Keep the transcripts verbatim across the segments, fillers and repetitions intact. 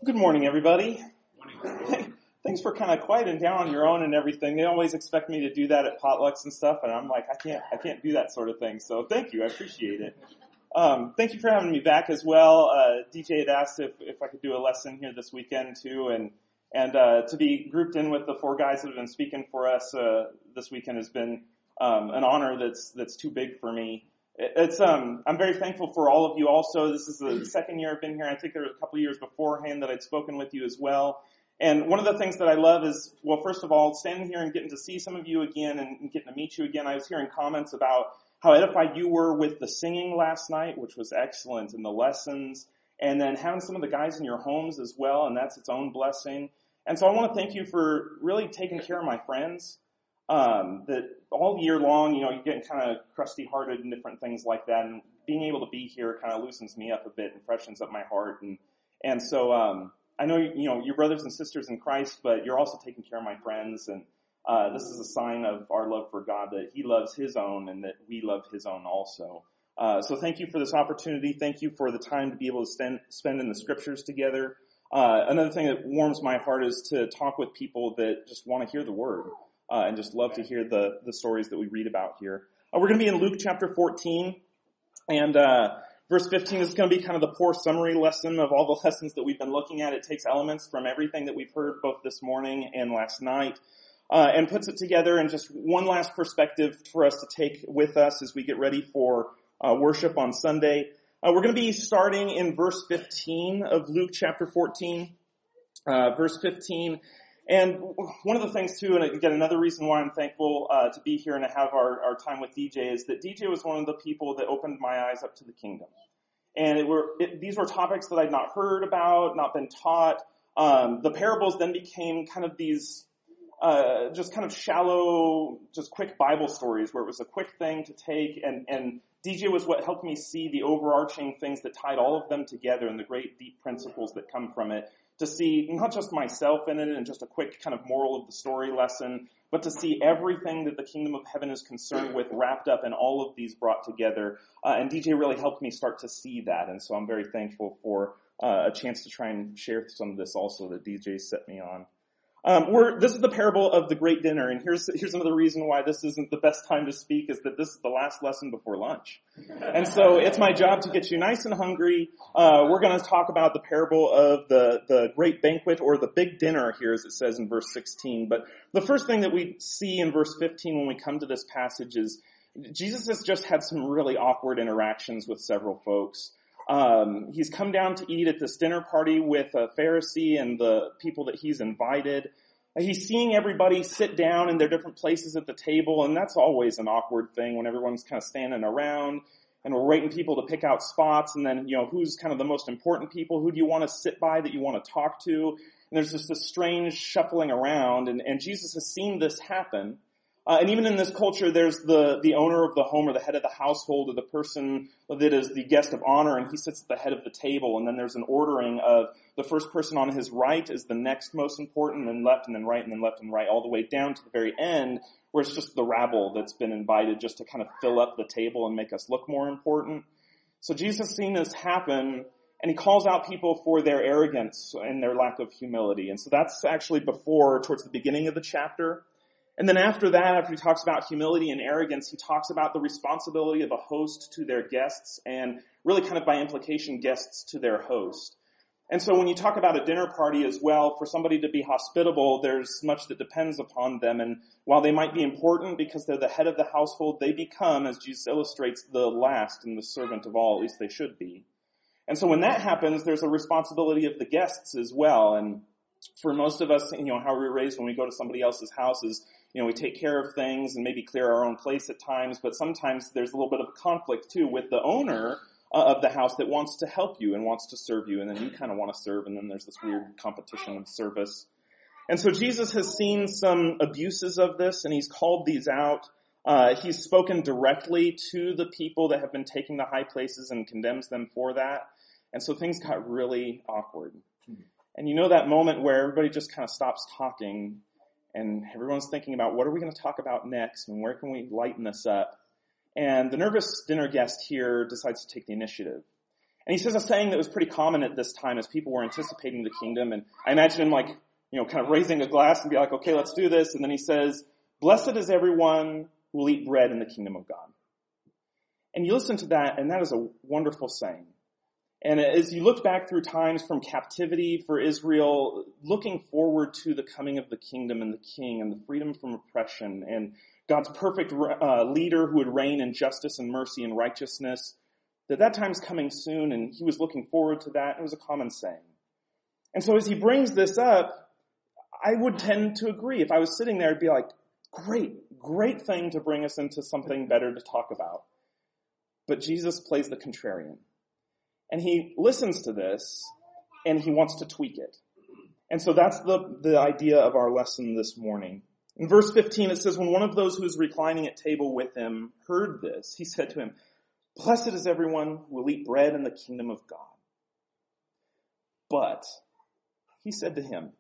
Good morning, everybody. Thanks for kind of quieting down on your own and everything. They always expect me to do that at potlucks and stuff, and I'm like, I can't, I can't do that sort of thing. So thank you, I appreciate it. Um, thank you for having me back as well. Uh, D J had asked if, if I could do a lesson here this weekend too, and and uh, to be grouped in with the four guys that have been speaking for us uh, this weekend has been um, an honor that's that's too big for me. It's um I'm very thankful for all of you also. This is the second year I've been here. I think there were a couple of years beforehand that I'd spoken with you as well. And one of the things that I love is, well, first of all, standing here and getting to see some of you again and getting to meet you again. I was hearing comments about how edified you were with the singing last night, which was excellent, and the lessons, and then having some of the guys in your homes as well, and that's its own blessing. And so I want to thank you for really taking care of my friends. Um, that all year long, you know, you're getting kind of crusty-hearted and different things like that, and being able to be here kind of loosens me up a bit and freshens up my heart. And and so um, I know, you know, you're brothers and sisters in Christ, but you're also taking care of my friends, and uh, this is a sign of our love for God, that He loves His own and that we love His own also. Uh, so thank you for this opportunity. Thank you for the time to be able to spend, spend in the Scriptures together. Uh, another thing that warms my heart is to talk with people that just want to hear the Word. Uh, and just love to hear the, the stories that we read about here. Uh, we're going to be in Luke chapter fourteen, and uh, verse fifteen is going to be kind of the poor summary lesson of all the lessons that we've been looking at. It takes elements from everything that we've heard both this morning and last night, uh, and puts it together in just one last perspective for us to take with us as we get ready for uh, worship on Sunday. Uh, we're going to be starting in verse fifteen of Luke chapter fourteen. Uh, verse fifteen. And one of the things, too, and again, another reason why I'm thankful uh, to be here and to have our, our time with D J is that D J was one of the people that opened my eyes up to the kingdom. And it were it, these were topics that I'd not heard about, not been taught. Um, the parables then became kind of these uh, just kind of shallow, just quick Bible stories where it was a quick thing to take. And, and D J was what helped me see the overarching things that tied all of them together and the great deep principles that come from it. To see not just myself in it and just a quick kind of moral of the story lesson, but to see everything that the kingdom of heaven is concerned with wrapped up in all of these brought together. Uh, and D J really helped me start to see that. And so I'm very thankful for uh, a chance to try and share some of this also that D J set me on. Um, we're, this is the parable of the great dinner, and here's here's another reason why this isn't the best time to speak, is that this is the last lesson before lunch. And so it's my job to get you nice and hungry. Uh, we're going to talk about the parable of the, the great banquet, or the big dinner here, as it says in verse sixteen. But the first thing that we see in verse fifteen when we come to this passage is Jesus has just had some really awkward interactions with several folks. Um, he's come down to eat at this dinner party with a Pharisee and the people that he's invited. He's seeing everybody sit down in their different places at the table, and that's always an awkward thing when everyone's kind of standing around and we're waiting people to pick out spots, and then, you know, who's kind of the most important people? Who do you want to sit by that you want to talk to? And there's just this strange shuffling around, and, and Jesus has seen this happen. Uh, and even in this culture, there's the, the owner of the home, or the head of the household, or the person that is the guest of honor, and he sits at the head of the table. And then there's an ordering of the first person on his right is the next most important, and then left, and then right, and then left and right, all the way down to the very end, where it's just the rabble that's been invited just to kind of fill up the table and make us look more important. So Jesus has seen this happen, and he calls out people for their arrogance and their lack of humility. And so that's actually before, towards the beginning of the chapter. And then after that, after he talks about humility and arrogance, he talks about the responsibility of a host to their guests, and really kind of by implication, guests to their host. And so when you talk about a dinner party as well, for somebody to be hospitable, there's much that depends upon them. And while they might be important because they're the head of the household, they become, as Jesus illustrates, the last and the servant of all, at least they should be. And so when that happens, there's a responsibility of the guests as well. And for most of us, you know, how we're raised when we go to somebody else's house is, you know, we take care of things and maybe clear our own place at times, but sometimes there's a little bit of a conflict too with the owner uh, of the house that wants to help you and wants to serve you, and then you kind of want to serve, and then there's this weird competition of service. And so Jesus has seen some abuses of this, and he's called these out. Uh, he's spoken directly to the people that have been taking the high places and condemns them for that. And so things got really awkward. Mm-hmm. And you know that moment where everybody just kind of stops talking, and everyone's thinking about, what are we going to talk about next, and where can we lighten this up? And the nervous dinner guest here decides to take the initiative. And he says a saying that was pretty common at this time as people were anticipating the kingdom. And I imagine him like, you know, kind of raising a glass and be like, okay, let's do this. And then he says, blessed is everyone who will eat bread in the kingdom of God. And you listen to that, and that is a wonderful saying. And as you look back through times from captivity for Israel, looking forward to the coming of the kingdom and the king and the freedom from oppression and God's perfect uh, leader who would reign in justice and mercy and righteousness, that that time's coming soon, and he was looking forward to that. It was a common saying. And so as he brings this up, I would tend to agree. If I was sitting there, I'd be like, great, great thing to bring us into something better to talk about. But Jesus plays the contrarian. And he listens to this, and he wants to tweak it. And so that's the, the idea of our lesson this morning. In verse fifteen, it says, when one of those who was reclining at table with him heard this, he said to him, blessed is everyone who will eat bread in the kingdom of God. But he said to him,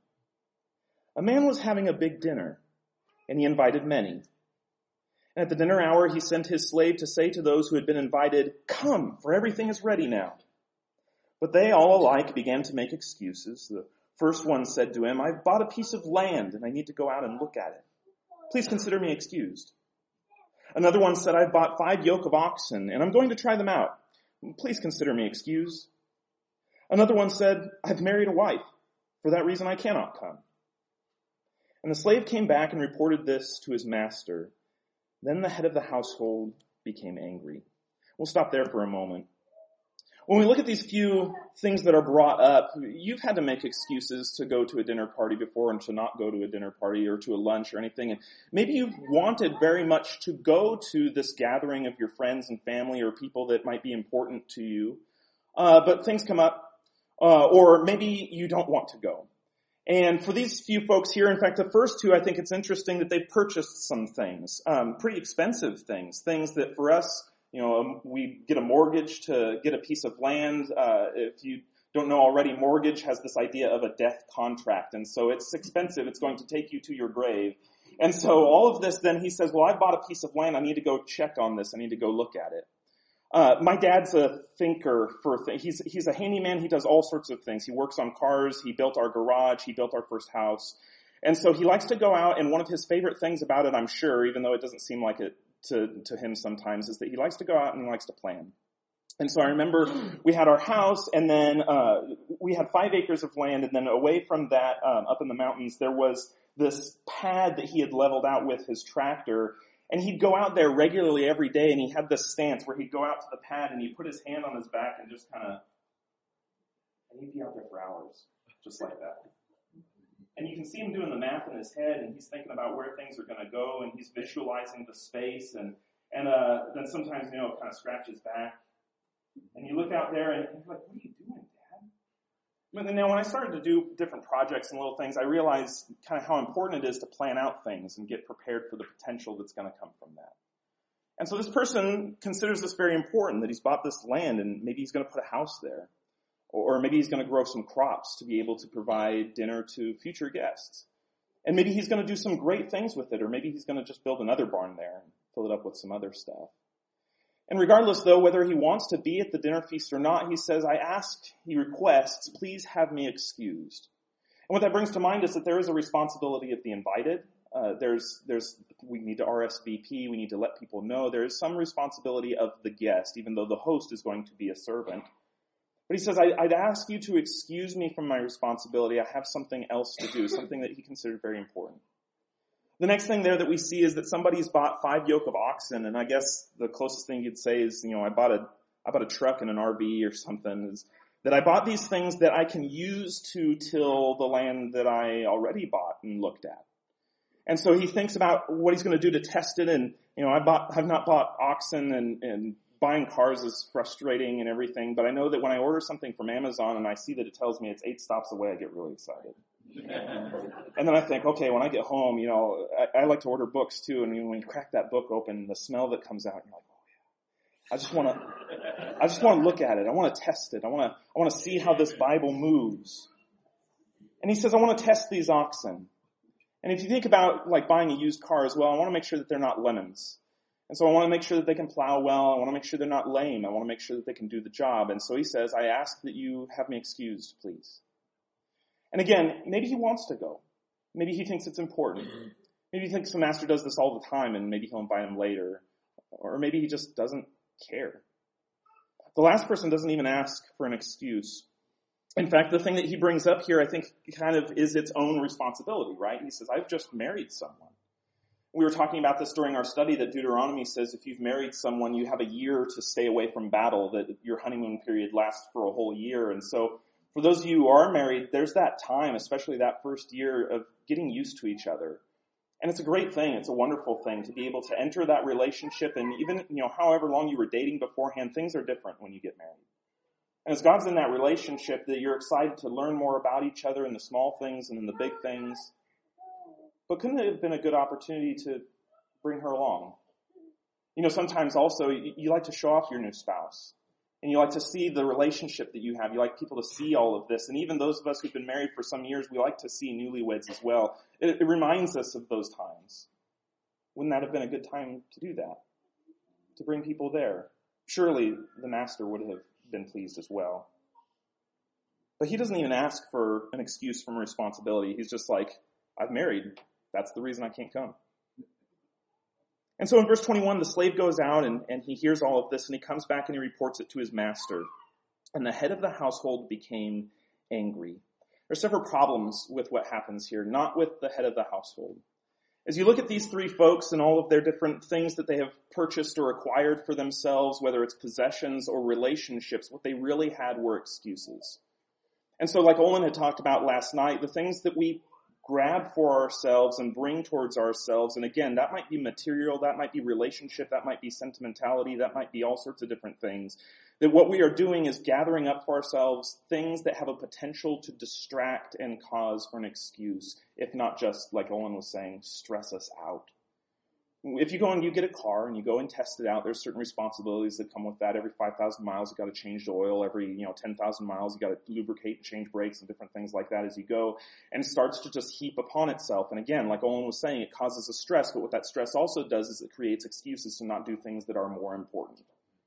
a man was having a big dinner, and he invited many. And at the dinner hour, he sent his slave to say to those who had been invited, come, for everything is ready now. But they all alike began to make excuses. The first one said to him, I've bought a piece of land, and I need to go out and look at it. Please consider me excused. Another one said, I've bought five yoke of oxen, and I'm going to try them out. Please consider me excused. Another one said, I've married a wife. For that reason, I cannot come. And the slave came back and reported this to his master. Then the head of the household became angry. We'll stop there for a moment. When we look at these few things that are brought up, you've had to make excuses to go to a dinner party before and to not go to a dinner party or to a lunch or anything. And maybe you've wanted very much to go to this gathering of your friends and family or people that might be important to you. Uh, but things come up, uh, or maybe you don't want to go. And for these few folks here, in fact, the first two, I think it's interesting that they've purchased some things, um, pretty expensive things, things that for us, you know, um, we get a mortgage to get a piece of land. Uh, if you don't know already, mortgage has this idea of a death contract. And so it's expensive. It's going to take you to your grave. And so all of this, then he says, well, I bought a piece of land. I need to go check on this. I need to go look at it. Uh, my dad's a thinker for things. He's, he's a handyman. He does all sorts of things. He works on cars. He built our garage. He built our first house. And so he likes to go out, and one of his favorite things about it, I'm sure, even though it doesn't seem like it to, to him sometimes, is that he likes to go out and he likes to plan. And so I remember we had our house, and then, uh, we had five acres of land, and then away from that, um, up in the mountains, there was this pad that he had leveled out with his tractor. And he'd go out there regularly every day, and he had this stance where he'd go out to the pad and he'd put his hand on his back and just kind of, and he'd be out there for hours, just like that. And you can see him doing the math in his head, and he's thinking about where things are going to go, and he's visualizing the space, and and uh, then sometimes, you know, it kind of scratches back. And you look out there, and you're like, what are you doing, Dad? But then now when I started to do different projects and little things, I realized kind of how important it is to plan out things and get prepared for the potential that's going to come from that. And so this person considers this very important, that he's bought this land and maybe he's going to put a house there. Or maybe he's going to grow some crops to be able to provide dinner to future guests. And maybe he's going to do some great things with it, or maybe he's going to just build another barn there and fill it up with some other stuff. And regardless, though, whether he wants to be at the dinner feast or not, he says, I ask, he requests, please have me excused. And what that brings to mind is that there is a responsibility of the invited. Uh, there's, there's, we need to R S V P, we need to let people know. There is some responsibility of the guest, even though the host is going to be a servant. But he says, I, I'd ask you to excuse me from my responsibility. I have something else to do, something that he considered very important. The next thing there that we see is that somebody's bought five yoke of oxen, and I guess the closest thing you'd say is, you know, I bought a, I bought a truck and an R V or something, is that I bought these things that I can use to till the land that I already bought and looked at. And so he thinks about what he's going to do to test it, and, you know, I bought, I've not bought oxen, and, and buying cars is frustrating and everything, but I know that when I order something from Amazon and I see that it tells me it's eight stops away, I get really excited. And then I think, okay, when I get home, you know, I, I like to order books too, and when you crack that book open, the smell that comes out, you're like, oh yeah, I just want to, I just want to look at it. I want to test it. I want to, I want to see how this Bible moves. And he says, I want to test these oxen. And if you think about like buying a used car as well, I want to make sure that they're not lemons. And so I want to make sure that they can plow well. I want to make sure they're not lame. I want to make sure that they can do the job. And so he says, I ask that you have me excused, please. And again, maybe he wants to go. Maybe he thinks it's important. Maybe he thinks the master does this all the time and maybe he'll invite him later. Or maybe he just doesn't care. The last person doesn't even ask for an excuse. In fact, the thing that he brings up here, I think, kind of is its own responsibility, right? He says, I've just married someone. We were talking about this during our study that Deuteronomy says if you've married someone, you have a year to stay away from battle, that your honeymoon period lasts for a whole year. And so for those of you who are married, there's that time, especially that first year, of getting used to each other. And it's a great thing. It's a wonderful thing to be able to enter that relationship. And even, you know, however long you were dating beforehand, things are different when you get married. And as God's in that relationship, that you're excited to learn more about each other in the small things and in the big things. But couldn't it have been a good opportunity to bring her along? You know, sometimes also you, you like to show off your new spouse. And you like to see the relationship that you have. You like people to see all of this. And even those of us who've been married for some years, we like to see newlyweds as well. It, it reminds us of those times. Wouldn't that have been a good time to do that? To bring people there? Surely the master would have been pleased as well. But he doesn't even ask for an excuse from responsibility. He's just like, I've married. That's the reason I can't come. And so in verse twenty-one, the slave goes out and, and he hears all of this and he comes back and he reports it to his master. And the head of the household became angry. There's several problems with what happens here, not with the head of the household. As you look at these three folks and all of their different things that they have purchased or acquired for themselves, whether it's possessions or relationships, what they really had were excuses. And so like Olin had talked about last night, the things that we grab for ourselves and bring towards ourselves, and again, that might be material, that might be relationship, that might be sentimentality, that might be all sorts of different things, that what we are doing is gathering up for ourselves things that have a potential to distract and cause for an excuse, if not just, like Olin was saying, stress us out. If you go and you get a car and you go and test it out, there's certain responsibilities that come with that. Every five thousand miles, you've got to change the oil. Every, you know, ten thousand miles, you've got to lubricate and change brakes and different things like that as you go. And it starts to just heap upon itself. And again, like Olin was saying, it causes a stress. But what that stress also does is it creates excuses to not do things that are more important.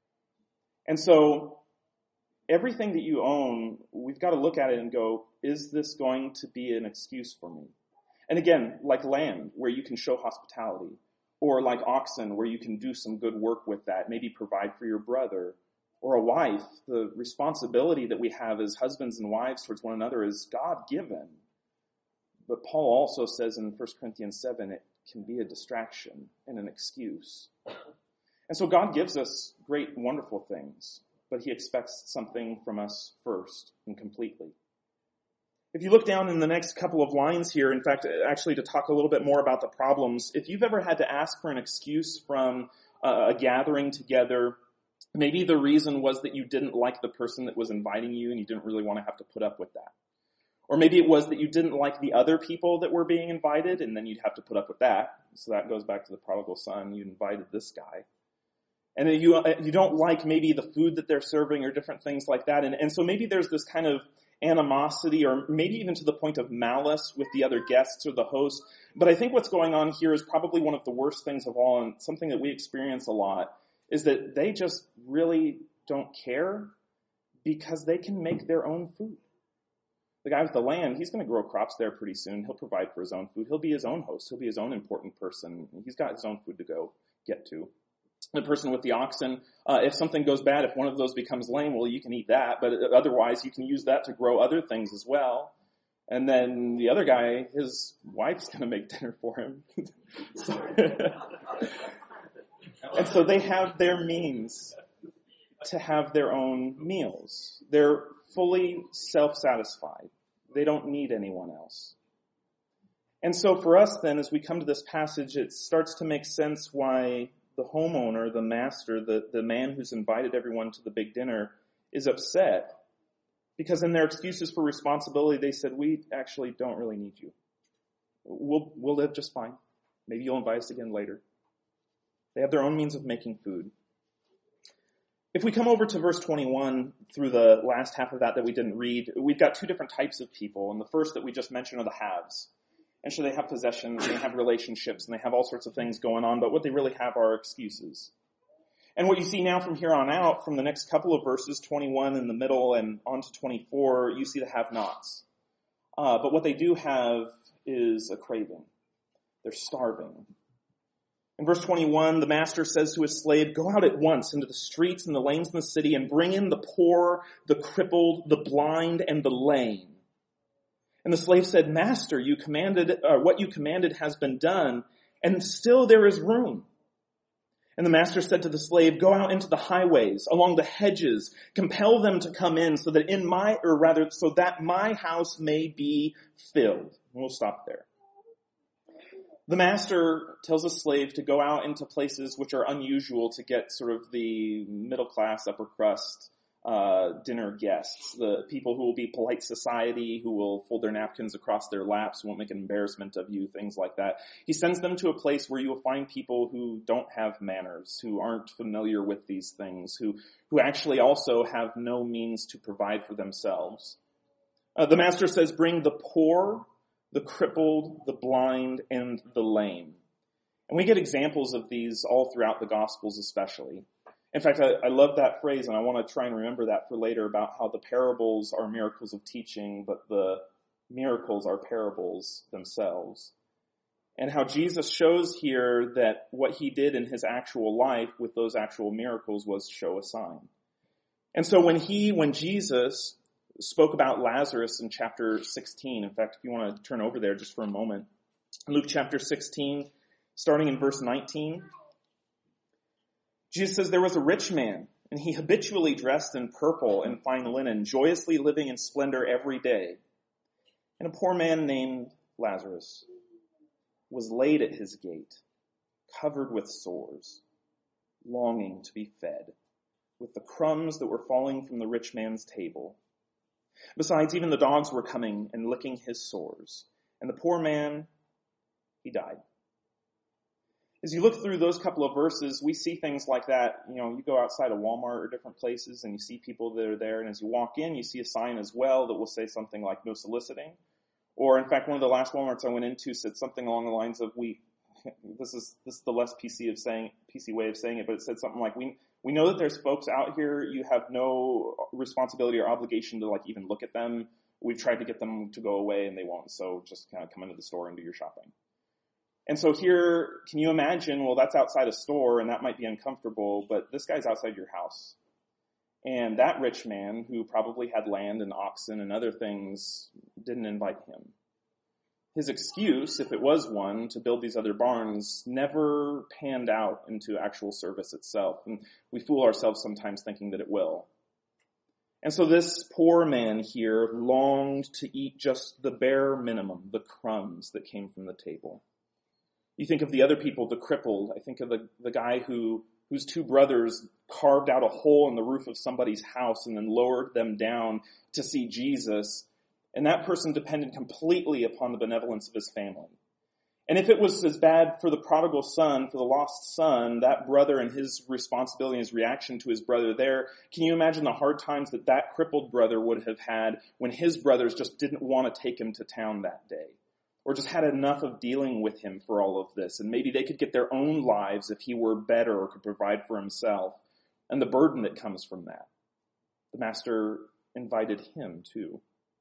And so everything that you own, we've got to look at it and go, is this going to be an excuse for me? And again, like land, where you can show hospitality. Or like oxen, where you can do some good work with that, maybe provide for your brother. Or a wife, the responsibility that we have as husbands and wives towards one another is God-given. But Paul also says in First Corinthians seven, it can be a distraction and an excuse. And so God gives us great, wonderful things, but he expects something from us first and completely. If you look down in the next couple of lines here, in fact, actually to talk a little bit more about the problems, if you've ever had to ask for an excuse from uh, a gathering together, maybe the reason was that you didn't like the person that was inviting you and you didn't really want to have to put up with that. Or maybe it was that you didn't like the other people that were being invited and then you'd have to put up with that. So that goes back to the prodigal son. You invited this guy. And then you, you don't like maybe the food that they're serving or different things like that. And, and so maybe there's this kind of animosity or maybe even to the point of malice with the other guests or the host. But I think what's going on here is probably one of the worst things of all, and something that we experience a lot, is that they just really don't care because they can make their own food. The guy with the land, he's going to grow crops there pretty soon. He'll provide for his own food. He'll be his own host. He'll be his own important person. He's got his own food to go get to. The person with the oxen, uh, if something goes bad, if one of those becomes lame, well, you can eat that, but otherwise you can use that to grow other things as well. And then the other guy, his wife's going to make dinner for him. so, and so they have their means to have their own meals. They're fully self-satisfied. They don't need anyone else. And so for us then, as we come to this passage, it starts to make sense why the homeowner, the master, the, the man who's invited everyone to the big dinner is upset. Because in their excuses for responsibility, they said, we actually don't really need you. We'll, we'll live just fine. Maybe you'll invite us again later. They have their own means of making food. If we come over to verse twenty-one, through the last half of that that we didn't read, we've got two different types of people. And the first that we just mentioned are the haves. And sure, they have possessions, and they have relationships, and they have all sorts of things going on, but what they really have are excuses. And what you see now from here on out, from the next couple of verses, twenty-one in the middle and on to twenty-four, you see the have-nots. Uh, but what they do have is a craving. They're starving. In verse twenty-one, the master says to his slave, "Go out at once into the streets and the lanes in the city and bring in the poor, the crippled, the blind, and the lame." And the slave said, "Master, you commanded, uh, what you commanded has been done, and still there is room." And the master said to the slave, "Go out into the highways, along the hedges, compel them to come in so that in my, or rather, so that my house may be filled." And we'll stop there. The master tells a slave to go out into places which are unusual to get sort of the middle class, upper crust, uh, dinner guests, the people who will be polite society, who will fold their napkins across their laps, won't make an embarrassment of you, things like that. He sends them to a place where you will find people who don't have manners, who aren't familiar with these things, who, who actually also have no means to provide for themselves. Uh, the master says, "Bring the poor, the crippled, the blind, and the lame." And we get examples of these all throughout the Gospels especially. In fact, I, I love that phrase, and I want to try and remember that for later, about how the parables are miracles of teaching, but the miracles are parables themselves. And how Jesus shows here that what he did in his actual life with those actual miracles was show a sign. And so when he, when Jesus spoke about Lazarus in chapter sixteen, in fact, if you want to turn over there just for a moment, Luke chapter sixteen, starting in verse nineteen, Jesus says, "There was a rich man, and he habitually dressed in purple and fine linen, joyously living in splendor every day. And a poor man named Lazarus was laid at his gate, covered with sores, longing to be fed with the crumbs that were falling from the rich man's table. Besides, even the dogs were coming and licking his sores. And the poor man, he died." As you look through those couple of verses, we see things like that. You know, you go outside of Walmart or different places and you see people that are there, and as you walk in, you see a sign as well that will say something like "no soliciting." Or in fact, one of the last Walmarts I went into said something along the lines of, we, this is, this is the less P C of saying, P C way of saying it, but it said something like, we, we know that there's folks out here, you have no responsibility or obligation to like even look at them. We've tried to get them to go away and they won't. So just kind of come into the store and do your shopping. And so here, can you imagine, well, that's outside a store and that might be uncomfortable, but this guy's outside your house. And that rich man, who probably had land and oxen and other things, didn't invite him. His excuse, if it was one, to build these other barns never panned out into actual service itself. And we fool ourselves sometimes thinking that it will. And so this poor man here longed to eat just the bare minimum, the crumbs that came from the table. You think of the other people, the crippled. I think of the, the guy who whose two brothers carved out a hole in the roof of somebody's house and then lowered them down to see Jesus. And that person depended completely upon the benevolence of his family. And if it was as bad for the prodigal son, for the lost son, that brother and his responsibility and his reaction to his brother there, can you imagine the hard times that that crippled brother would have had when his brothers just didn't want to take him to town that day? Or just had enough of dealing with him for all of this. And maybe they could get their own lives if he were better or could provide for himself. And the burden that comes from that. The master invited him too.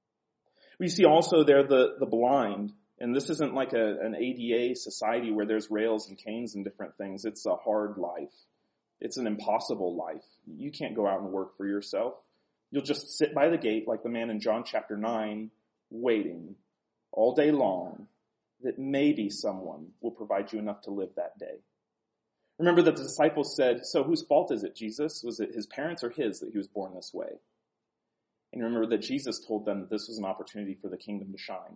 We see also there the, the blind. And this isn't like a, an A D A society where there's rails and canes and different things. It's a hard life. It's an impossible life. You can't go out and work for yourself. You'll just sit by the gate like the man in John chapter nine, waiting all day long, that maybe someone will provide you enough to live that day. Remember that the disciples said, "So whose fault is it, Jesus? Was it his parents or his that he was born this way?" And remember that Jesus told them that this was an opportunity for the kingdom to shine.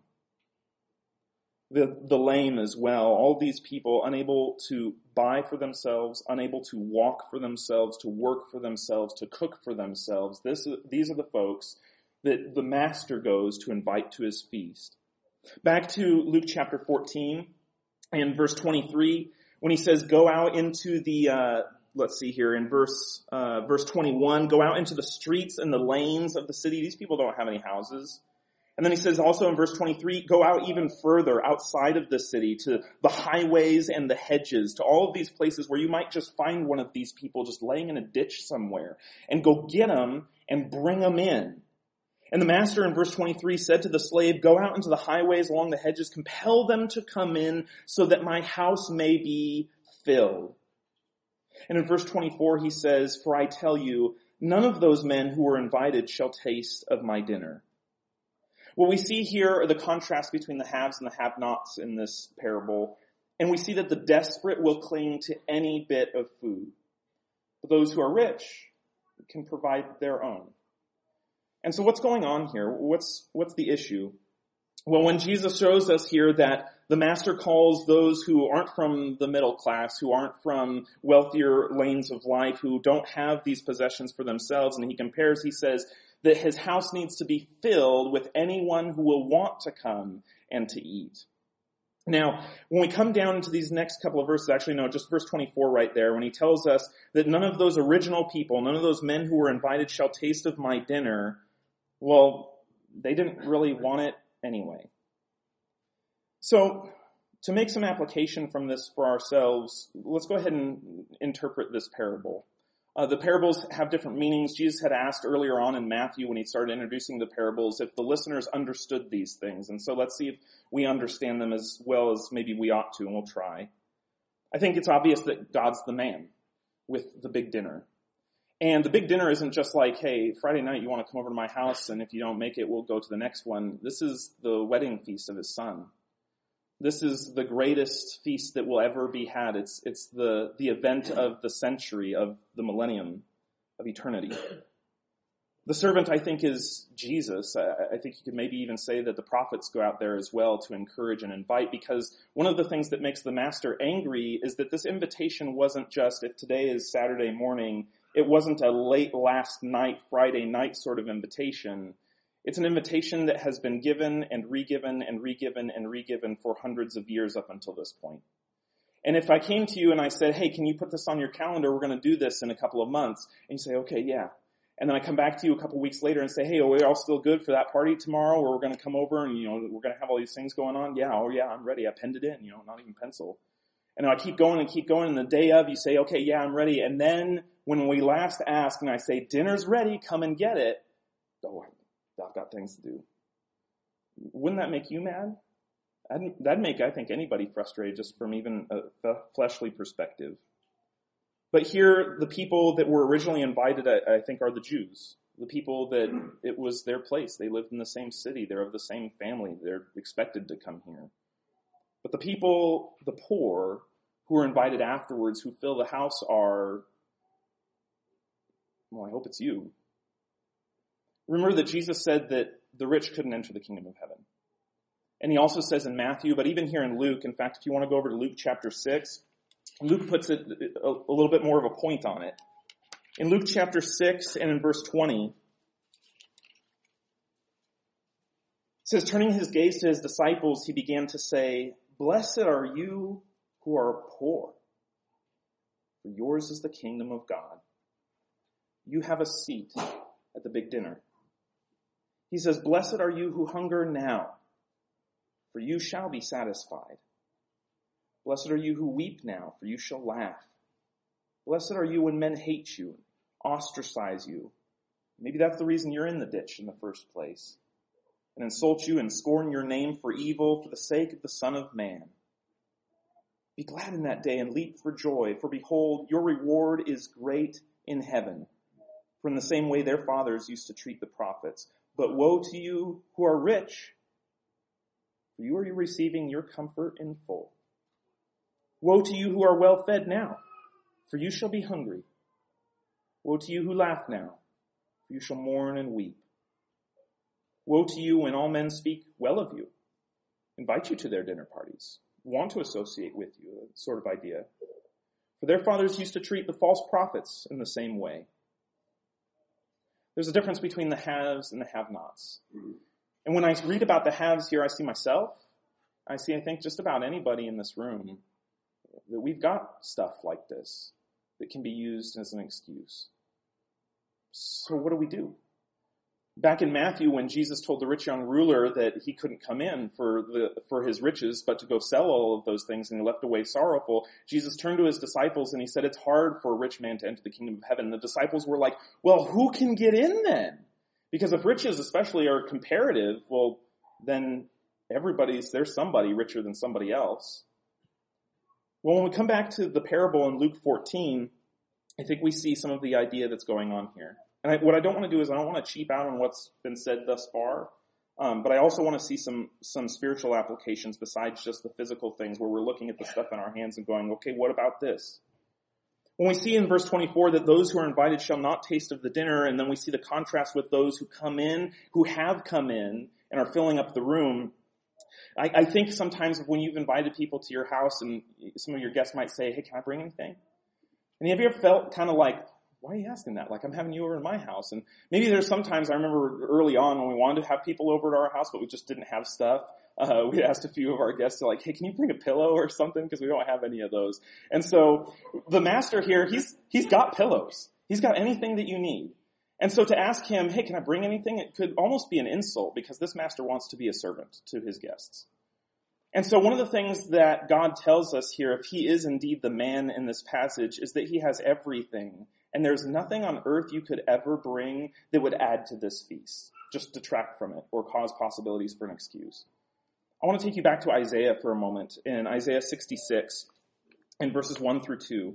The, the lame as well, all these people unable to buy for themselves, unable to walk for themselves, to work for themselves, to cook for themselves. This, these are the folks that the master goes to invite to his feast. Back to Luke chapter fourteen and verse twenty-three, when he says, go out into the, uh, let's see here, in verse, uh, verse twenty-one, go out into the streets and the lanes of the city. These people don't have any houses. And then he says also in verse twenty-three, go out even further outside of the city to the highways and the hedges, to all of these places where you might just find one of these people just laying in a ditch somewhere, and go get them and bring them in. And the master in verse twenty-three said to the slave, go out into the highways along the hedges, compel them to come in so that my house may be filled. And in verse twenty-four he says, for I tell you, none of those men who were invited shall taste of my dinner. What we see here are the contrast between the haves and the have-nots in this parable. And we see that the desperate will cling to any bit of food. But those who are rich can provide their own. And so what's going on here? What's, what's the issue? Well, when Jesus shows us here that the master calls those who aren't from the middle class, who aren't from wealthier lanes of life, who don't have these possessions for themselves, and he compares, he says, that his house needs to be filled with anyone who will want to come and to eat. Now, when we come down into these next couple of verses, actually no, just verse twenty-four right there, when he tells us that none of those original people, none of those men who were invited shall taste of my dinner, well, they didn't really want it anyway. So, to make some application from this for ourselves, let's go ahead and interpret this parable. Uh, the parables have different meanings. Jesus had asked earlier on in Matthew when he started introducing the parables if the listeners understood these things. And so let's see if we understand them as well as maybe we ought to, and we'll try. I think it's obvious that God's the man with the big dinner. And the big dinner isn't just like, hey, Friday night you want to come over to my house, and if you don't make it, we'll go to the next one. This is the wedding feast of his son. This is the greatest feast that will ever be had. It's it's the, the event of the century, of the millennium, of eternity. The servant, I think, is Jesus. I, I think you could maybe even say that the prophets go out there as well to encourage and invite, because one of the things that makes the master angry is that this invitation wasn't just, if today is Saturday morning, it wasn't a late last night, Friday night sort of invitation. It's an invitation that has been given and re-given and re-given and re-given for hundreds of years up until this point. And if I came to you and I said, hey, can you put this on your calendar? We're going to do this in a couple of months. And you say, okay, yeah. And then I come back to you a couple of weeks later and say, hey, are we all still good for that party tomorrow where we're going to come over and, you know, we're going to have all these things going on? Yeah, oh yeah, I'm ready. I penned it in, you know, not even pencil. And I keep going and keep going. And the day of, you say, okay, yeah, I'm ready. And then when we last ask and I say, dinner's ready, come and get it. Oh, I've got things to do. Wouldn't that make you mad? That'd make, I think, anybody frustrated just from even a fleshly perspective. But here, the people that were originally invited, I, I think, are the Jews. The people that it was their place. They lived in the same city. They're of the same family. They're expected to come here. But the people, the poor, who are invited afterwards, who fill the house are, well, I hope it's you. Remember that Jesus said that the rich couldn't enter the kingdom of heaven. And he also says in Matthew, but even here in Luke, in fact, if you want to go over to Luke chapter six, Luke puts it a, a little bit more of a point on it. In Luke chapter six and in verse twenty, it says, turning his gaze to his disciples, he began to say, blessed are you who are poor, for yours is the kingdom of God. You have a seat at the big dinner. He says, blessed are you who hunger now, for you shall be satisfied. Blessed are you who weep now, for you shall laugh. Blessed are you when men hate you, ostracize you. Maybe that's the reason you're in the ditch in the first place. And insult you and scorn your name for evil for the sake of the Son of Man. Be glad in that day and leap for joy, for behold, your reward is great in heaven. For in the same way their fathers used to treat the prophets. But woe to you who are rich, for you are receiving your comfort in full. Woe to you who are well fed now, for you shall be hungry. Woe to you who laugh now, for you shall mourn and weep. Woe to you when all men speak well of you, invite you to their dinner parties, want to associate with you, a sort of idea. For their fathers used to treat the false prophets in the same way. There's a difference between the haves and the have-nots. And when I read about the haves here, I see myself. I see, I think, just about anybody in this room, that we've got stuff like this that can be used as an excuse. So what do we do? Back in Matthew, when Jesus told the rich young ruler that he couldn't come in for the for his riches, but to go sell all of those things, and he left away sorrowful, Jesus turned to his disciples and he said, it's hard for a rich man to enter the kingdom of heaven. And the disciples were like, well, who can get in then? Because if riches especially are comparative, well, then everybody's, there's somebody richer than somebody else. Well, when we come back to the parable in Luke fourteen, I think we see some of the idea that's going on here. And I, what I don't want to do is I don't want to cheap out on what's been said thus far, um, but I also want to see some some spiritual applications besides just the physical things where we're looking at the stuff in our hands and going, okay, what about this? When we see in verse twenty-four that those who are invited shall not taste of the dinner, and then we see the contrast with those who come in, who have come in and are filling up the room, I, I think sometimes when you've invited people to your house and some of your guests might say, hey, can I bring anything? And have you ever felt kind of like, why are you asking that? Like, I'm having you over in my house. And maybe there's sometimes, I remember early on when we wanted to have people over at our house, but we just didn't have stuff. Uh, we asked a few of our guests to like, hey, can you bring a pillow or something? Because we don't have any of those. And so the master here, he's, he's got pillows. He's got anything that you need. And so to ask him, hey, can I bring anything? It could almost be an insult because this master wants to be a servant to his guests. And so one of the things that God tells us here, if he is indeed the man in this passage, is that he has everything. And there's nothing on earth you could ever bring that would add to this feast, just detract from it or cause possibilities for an excuse. I want to take you back to Isaiah for a moment in Isaiah sixty-six in verses one through two.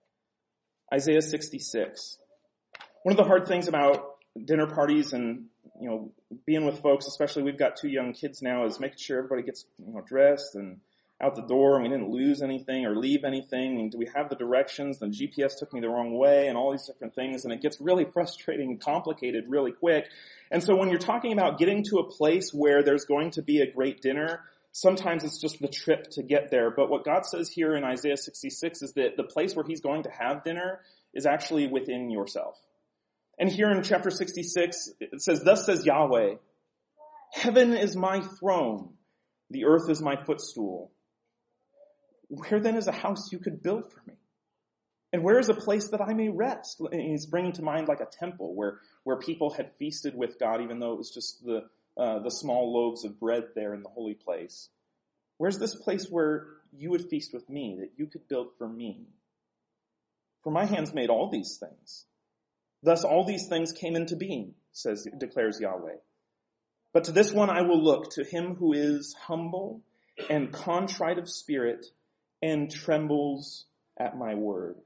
Isaiah sixty-six. One of the hard things about dinner parties and, you know, being with folks, especially we've got two young kids now, is making sure everybody gets, you know, dressed and out the door and we didn't lose anything or leave anything. And do we have the directions? The G P S took me the wrong way and all these different things. And it gets really frustrating and complicated really quick. And so when you're talking about getting to a place where there's going to be a great dinner, sometimes it's just the trip to get there. But what God says here in Isaiah sixty-six is that the place where he's going to have dinner is actually within yourself. And here in chapter sixty-six, it says, thus says Yahweh, heaven is my throne, the earth is my footstool. Where then is a house you could build for me? And where is a place that I may rest? And he's bringing to mind like a temple where, where people had feasted with God, even though it was just the, uh, the small loaves of bread there in the holy place. Where's this place where you would feast with me, that you could build for me? For my hands made all these things. Thus all these things came into being, says, declares Yahweh. But to this one I will look, to him who is humble and contrite of spirit and trembles at my word.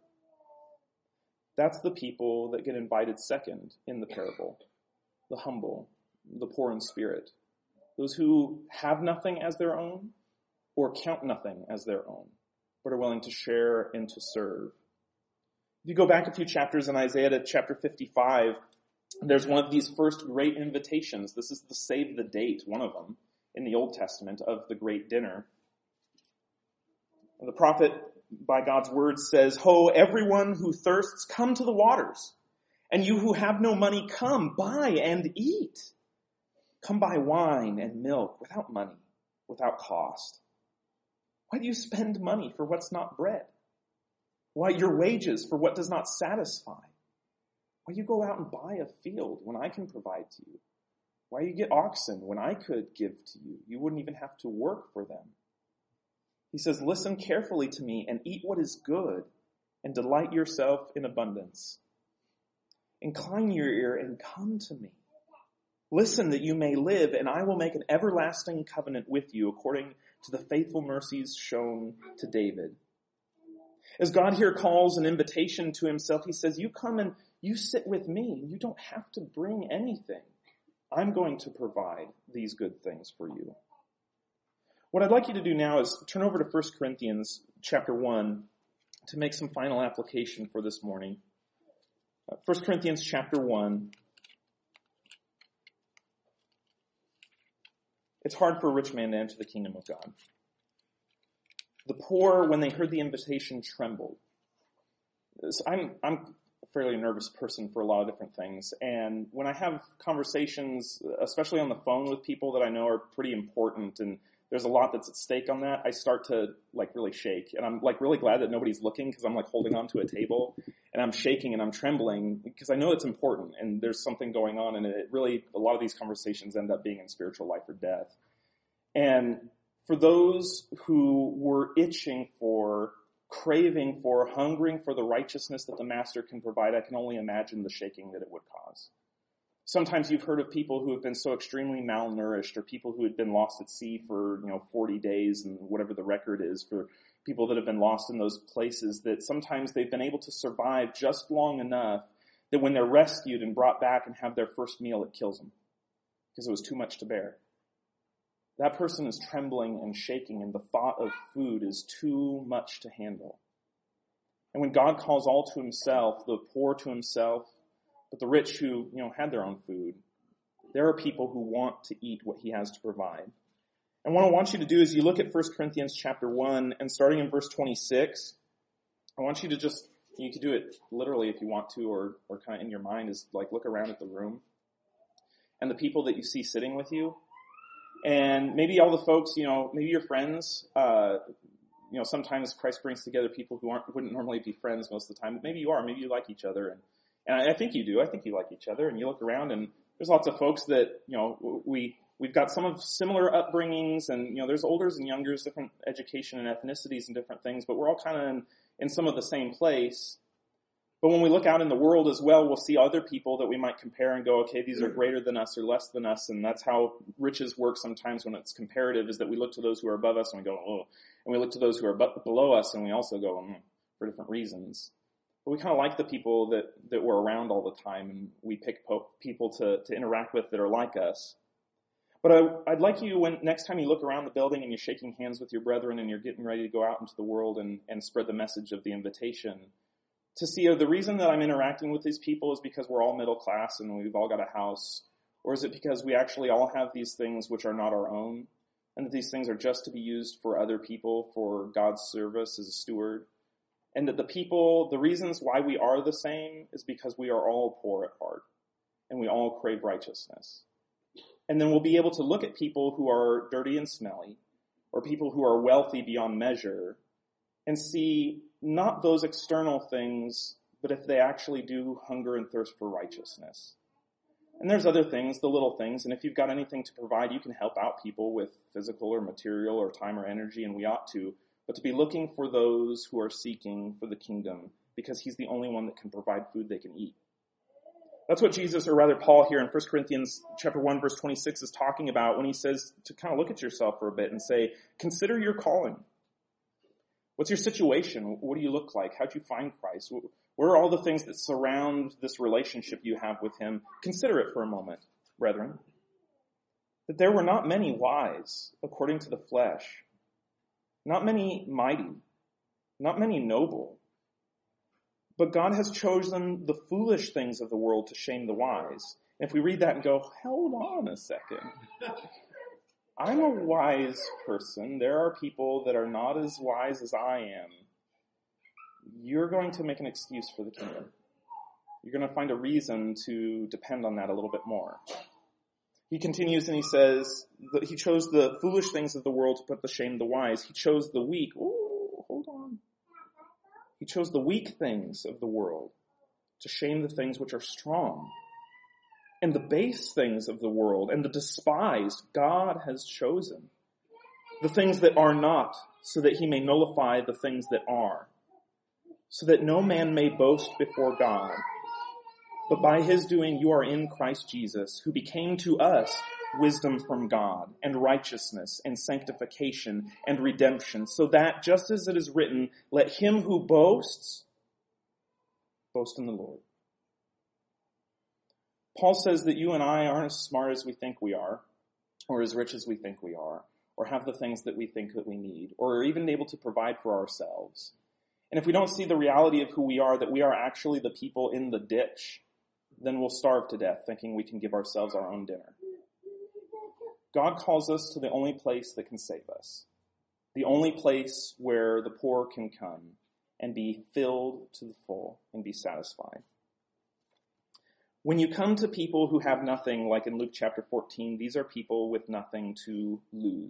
That's the people that get invited second in the parable. The humble, the poor in spirit. Those who have nothing as their own or count nothing as their own, but are willing to share and to serve. If you go back a few chapters in Isaiah to chapter fifty-five, there's one of these first great invitations. This is the save the date, one of them, in the Old Testament of the great dinner. The prophet, by God's word, says, ho, everyone who thirsts, come to the waters. And you who have no money, come, buy and eat. Come buy wine and milk without money, without cost. Why do you spend money for what's not bread? Why your wages for what does not satisfy? Why you go out and buy a field when I can provide to you? Why you get oxen when I could give to you? You wouldn't even have to work for them. He says, listen carefully to me and eat what is good and delight yourself in abundance. Incline your ear and come to me. Listen that you may live, and I will make an everlasting covenant with you according to the faithful mercies shown to David. As God here calls an invitation to himself, he says, you come and you sit with me. You don't have to bring anything. I'm going to provide these good things for you. What I'd like you to do now is turn over to First Corinthians chapter one to make some final application for this morning. Uh, First Corinthians chapter one. It's hard for a rich man to enter the kingdom of God. The poor, when they heard the invitation, trembled. So I'm, I'm a fairly nervous person for a lot of different things. And when I have conversations, especially on the phone with people that I know are pretty important and there's a lot that's at stake on that, I start to like really shake. And I'm like really glad that nobody's looking because I'm like holding onto a table and I'm shaking and I'm trembling because I know it's important and there's something going on, and it really, a lot of these conversations end up being in spiritual life or death. And for those who were itching for, craving for, hungering for the righteousness that the Master can provide, I can only imagine the shaking that it would cause. Sometimes you've heard of people who have been so extremely malnourished, or people who had been lost at sea for, you know, forty days and whatever the record is for people that have been lost in those places, that sometimes they've been able to survive just long enough that when they're rescued and brought back and have their first meal, it kills them because it was too much to bear. That person is trembling and shaking, and the thought of food is too much to handle. And when God calls all to himself, the poor to himself, but the rich who, you know, had their own food, there are people who want to eat what he has to provide. And what I want you to do is you look at First Corinthians chapter one, and starting in verse twenty-six, I want you to just, you can do it literally if you want to, or, or kind of in your mind, is like look around at the room and the people that you see sitting with you. And maybe all the folks, you know, maybe your friends, uh, you know, sometimes Christ brings together people who aren't, wouldn't normally be friends most of the time, but maybe you are, maybe you like each other. And, and I, I think you do. I think you like each other, and you look around and there's lots of folks that, you know, we, we've got some of similar upbringings, and, you know, there's olders and youngers, different education and ethnicities and different things, but we're all kind of in, in some of the same place. But when we look out in the world as well, we'll see other people that we might compare and go, okay, these are greater than us or less than us. And that's how riches work sometimes when it's comparative, is that we look to those who are above us and we go, oh. And we look to those who are below us and we also go, mm, for different reasons. But we kind of like the people that, that we're around all the time, and we pick po- people to, to interact with that are like us. But I, I'd like you, when next time you look around the building and you're shaking hands with your brethren and you're getting ready to go out into the world and, and spread the message of the invitation, to see, oh, the reason that I'm interacting with these people is because we're all middle class and we've all got a house, or is it because we actually all have these things which are not our own, and that these things are just to be used for other people, for God's service as a steward, and that the people, the reasons why we are the same is because we are all poor at heart, and we all crave righteousness. And then we'll be able to look at people who are dirty and smelly, or people who are wealthy beyond measure, and see not those external things, but if they actually do hunger and thirst for righteousness. And there's other things, the little things, and if you've got anything to provide, you can help out people with physical or material or time or energy, and we ought to, but to be looking for those who are seeking for the kingdom, because he's the only one that can provide food they can eat. That's what Jesus, or rather Paul here in First Corinthians chapter one, verse twenty-six is talking about when he says to kind of look at yourself for a bit and say, consider your calling. What's your situation? What do you look like? How'd you find Christ? What are all the things that surround this relationship you have with him? Consider it for a moment, brethren. That there were not many wise according to the flesh, not many mighty, not many noble. But God has chosen the foolish things of the world to shame the wise. And if we read that and go, hold on a second. I'm a wise person. There are people that are not as wise as I am. You're going to make an excuse for the kingdom. You're going to find a reason to depend on that a little bit more. He continues and he says that he chose the foolish things of the world to put to shame the wise. He chose the weak. Oh, hold on. He chose the weak things of the world to shame the things which are strong. And the base things of the world and the despised God has chosen. The things that are not, so that he may nullify the things that are. So that no man may boast before God. But by his doing you are in Christ Jesus, who became to us wisdom from God, and righteousness, and sanctification, and redemption. So that, just as it is written, let him who boasts, boast in the Lord. Paul says that you and I aren't as smart as we think we are, or as rich as we think we are, or have the things that we think that we need, or are even able to provide for ourselves. And if we don't see the reality of who we are, that we are actually the people in the ditch, then we'll starve to death thinking we can give ourselves our own dinner. God calls us to the only place that can save us, the only place where the poor can come and be filled to the full and be satisfied. When you come to people who have nothing, like in Luke chapter fourteen, these are people with nothing to lose.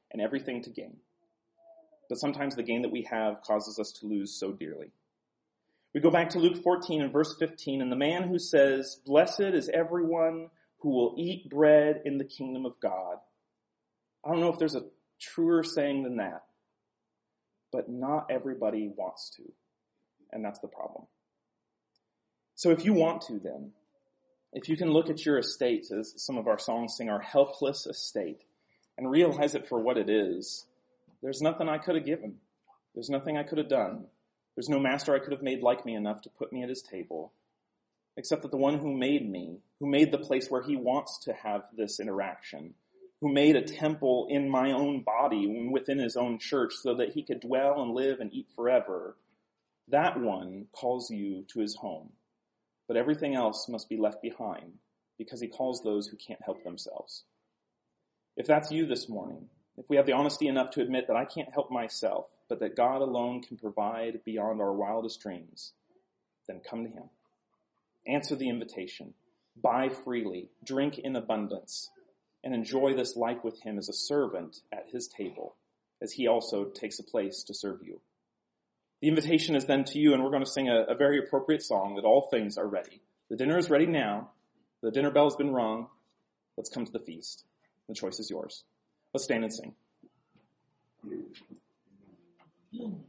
and everything to gain. But sometimes the gain that we have causes us to lose so dearly. We go back to Luke fourteen and verse fifteen, and the man who says, "Blessed is everyone who will eat bread in the kingdom of God." I don't know if there's a truer saying than that, but not everybody wants to, and that's the problem. So if you want to, then, if you can look at your estate, as some of our songs sing, our helpless estate, and realize it for what it is, there's nothing I could have given. There's nothing I could have done. There's no master I could have made like me enough to put me at his table, except that the one who made me, who made the place where he wants to have this interaction, who made a temple in my own body within his own church so that he could dwell and live and eat forever, that one calls you to his home. But everything else must be left behind because he calls those who can't help themselves. If that's you this morning, if we have the honesty enough to admit that I can't help myself, but that God alone can provide beyond our wildest dreams, then come to him. Answer the invitation. Buy freely, drink in abundance, and enjoy this life with him as a servant at his table, as he also takes a place to serve you. The invitation is then to you, and we're going to sing a, a very appropriate song, that all things are ready. The dinner is ready now. The dinner bell has been rung. Let's come to the feast. The choice is yours. Let's stand and sing.